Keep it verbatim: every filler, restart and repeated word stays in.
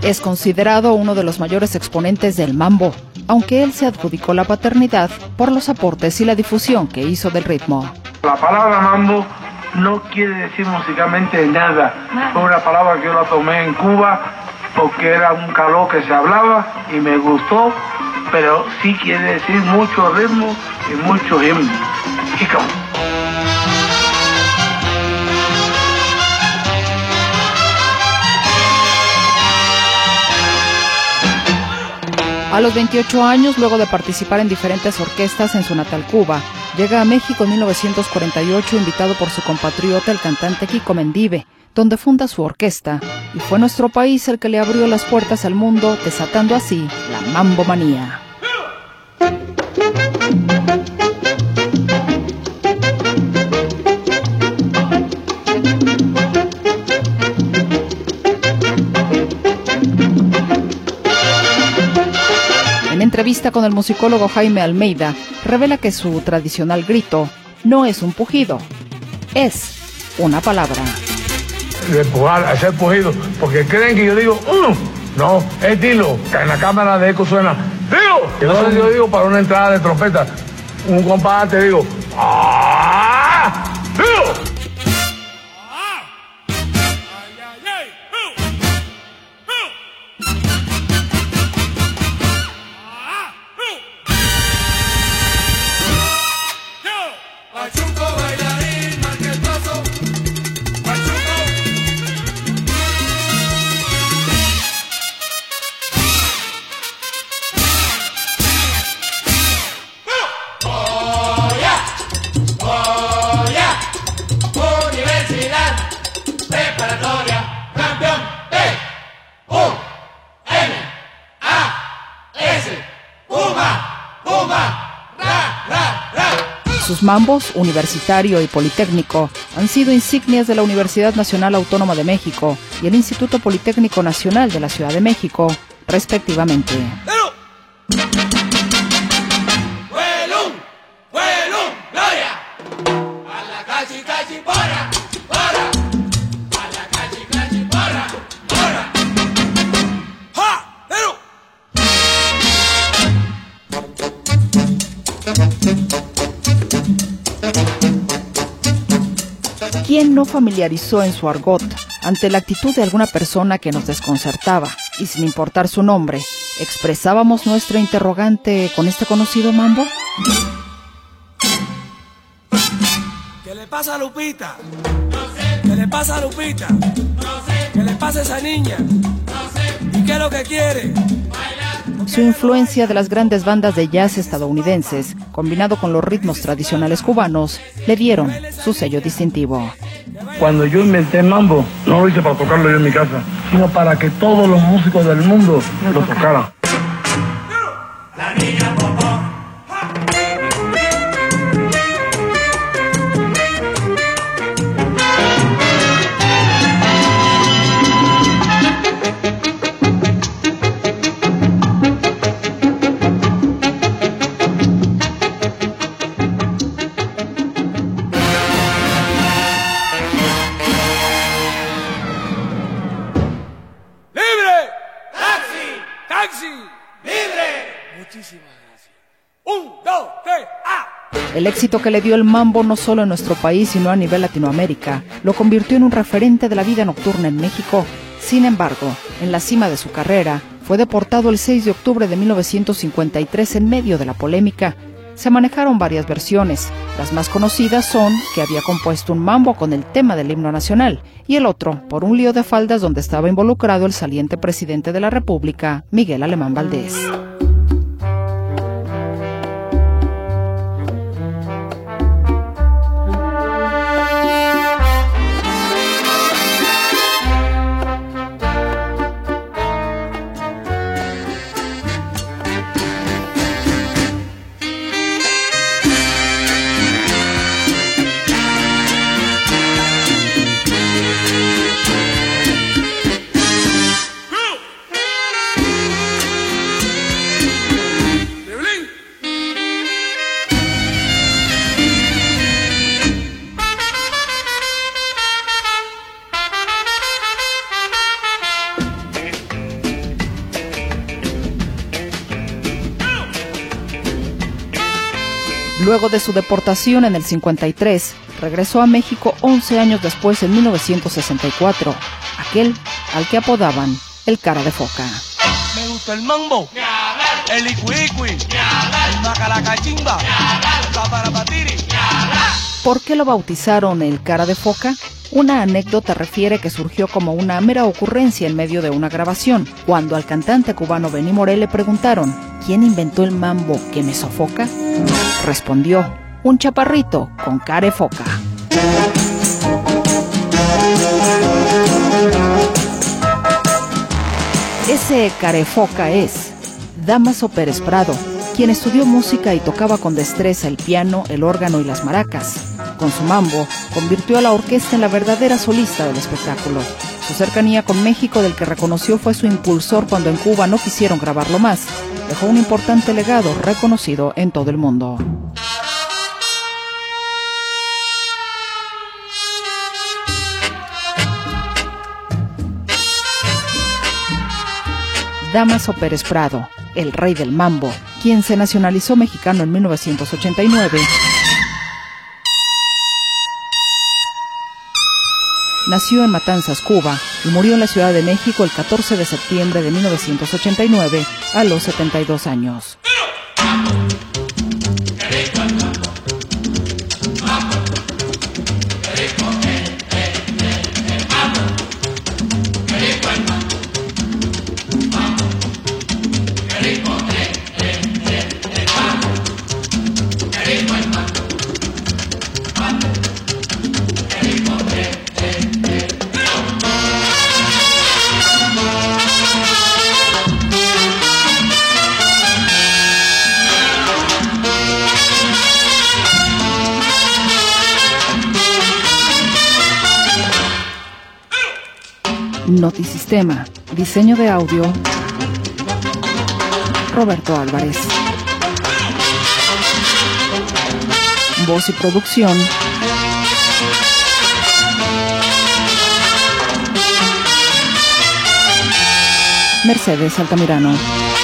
Es considerado uno de los mayores exponentes del mambo, aunque él se adjudicó la paternidad por los aportes y la difusión que hizo del ritmo. La palabra mambo no quiere decir musicalmente nada. Fue una palabra que yo la tomé en Cuba porque era un calor que se hablaba y me gustó, pero sí quiere decir mucho ritmo y mucho himno. Y como A los veintiocho años, luego de participar en diferentes orquestas en su natal Cuba, llega a México en mil novecientos cuarenta y ocho invitado por su compatriota el cantante Kiko Mendive, donde funda su orquesta, y fue nuestro país el que le abrió las puertas al mundo, desatando así la mambomanía. En entrevista con el musicólogo Jaime Almeida, revela que su tradicional grito no es un pujido, es una palabra. de empujar, hacer pujido, porque creen que yo digo, mm, no, es dilo, que en la cámara de eco suena, dilo. Entonces yo digo para una entrada de trompeta, un compás te digo, ¡ah! ¡Dilo! Sus mambos, universitario y politécnico, han sido insignias de la Universidad Nacional Autónoma de México y el Instituto Politécnico Nacional de la Ciudad de México, respectivamente. ¿Quién no familiarizó en su argot ante la actitud de alguna persona que nos desconcertaba y sin importar su nombre, expresábamos nuestra interrogante con este conocido mambo? ¿Qué le pasa a Lupita? No sé. ¿Qué le pasa a Lupita? No sé. ¿Qué le pasa a esa niña? No sé. ¿Y qué es lo que quiere? Su influencia de las grandes bandas de jazz estadounidenses, combinado con los ritmos tradicionales cubanos, le dieron su sello distintivo. Cuando yo inventé mambo, no lo hice para tocarlo yo en mi casa, sino para que todos los músicos del mundo lo tocaran. La niña popó. El éxito que le dio el mambo no solo en nuestro país, sino a nivel Latinoamérica, lo convirtió en un referente de la vida nocturna en México. Sin embargo, en la cima de su carrera, fue deportado el seis de octubre de mil novecientos cincuenta y tres en medio de la polémica. Se manejaron varias versiones. Las más conocidas son que había compuesto un mambo con el tema del himno nacional y el otro por un lío de faldas donde estaba involucrado el saliente presidente de la República, Miguel Alemán Valdés. Luego de su deportación en el cincuenta y tres, regresó a México once años después, en mil novecientos sesenta y cuatro, aquel al que apodaban el Cara de Foca. Me gusta el mambo, el icuicui, el macalacachimba, el paparapatiri. ¿Por qué lo bautizaron el Cara de Foca? Una anécdota refiere que surgió como una mera ocurrencia en medio de una grabación, cuando al cantante cubano Benny Moré le preguntaron ¿quién inventó el mambo que me sofoca? Respondió, un chaparrito con cara de foca. Ese carefoca es Dámaso Pérez Prado, quien estudió música y tocaba con destreza el piano, el órgano y las maracas. Con su mambo, convirtió a la orquesta en la verdadera solista del espectáculo. Su cercanía con México, del que reconoció fue su impulsor cuando en Cuba no quisieron grabarlo más, dejó un importante legado reconocido en todo el mundo. Dámaso Pérez Prado, el rey del mambo, quien se nacionalizó mexicano en mil novecientos ochenta y nueve, nació en Matanzas, Cuba, y murió en la Ciudad de México el catorce de septiembre de mil novecientos ochenta y nueve, a los setenta y dos años. Notisistema, diseño de audio, Roberto Álvarez. Voz y producción, Mercedes Altamirano.